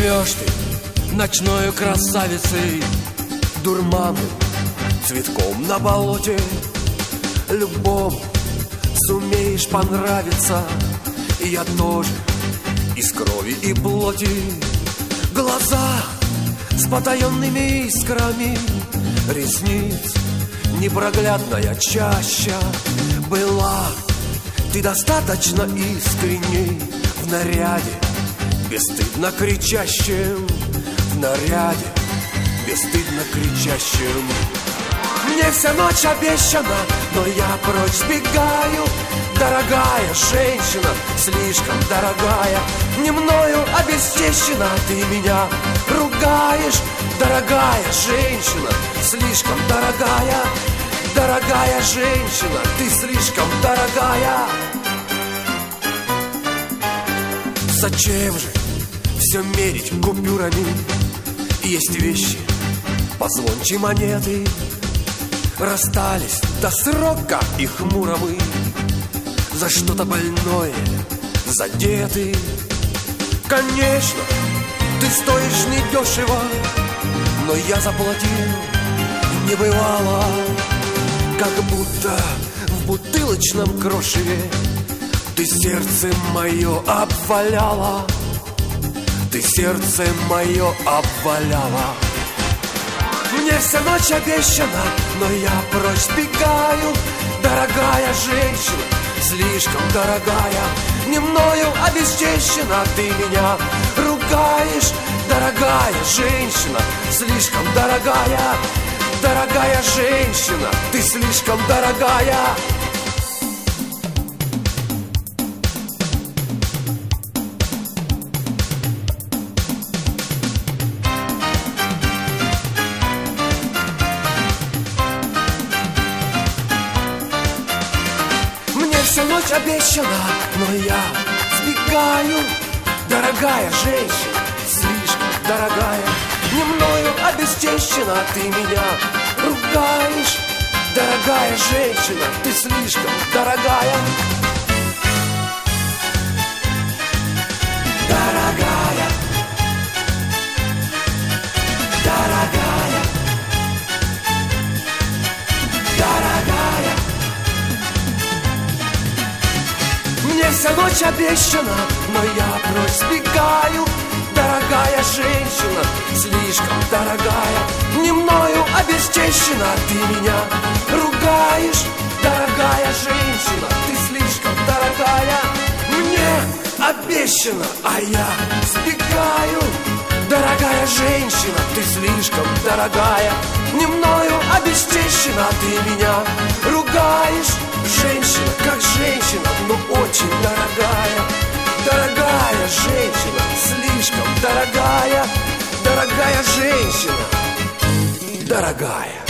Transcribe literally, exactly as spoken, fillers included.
Живешь ты ночною красавицей, дурманным цветком на болоте. Любому сумеешь понравиться, и я тоже из крови и плоти. Глаза с потаенными искрами, ресниц непроглядная чаща. Была ты достаточно искренней в наряде, бесстыдно кричащим, в наряде, бесстыдно кричащим. Мне вся ночь обещана, но я прочь сбегаю. Дорогая женщина, слишком дорогая, не мною обесчещена. Ты меня ругаешь, дорогая женщина, слишком дорогая. Дорогая женщина, ты слишком дорогая. Зачем же все мерить купюрами? Есть вещи позвонче монеты. Расстались до срока и хмуро мы, за что-то больное задеты. Конечно, ты стоишь недешево, но я заплатил небывало. Как будто в бутылочном крошеве ты сердце мое обваляла, ты сердце мое обваляла. Мне вся ночь обещана, но я прочь сбегаю. Дорогая женщина, слишком дорогая, не мною обесчещена. Ты меня ругаешь, дорогая женщина, слишком дорогая. Дорогая женщина, ты слишком дорогая. Мне вся ночь обещана, но я сбегаю. Дорогая женщина, слишком дорогая, не мною обесчещена. Ты меня ругаешь, дорогая женщина, ты слишком дорогая. Дорогая, дорогая, дорогая. Мне вся ночь обещана, но я прочь сбегаю. Дорогая женщина, слишком дорогая, не мною обесчещена. Ты меня ругаешь, дорогая женщина, ты слишком дорогая. Мне обещано, а я сбегаю. Дорогая женщина, ты слишком дорогая, не мною обесчещена. Ты меня ругаешь, женщина, как женщина, но очень дорогая. Дорогая женщина, слишком дорогая. Дорогая женщина, дорогая.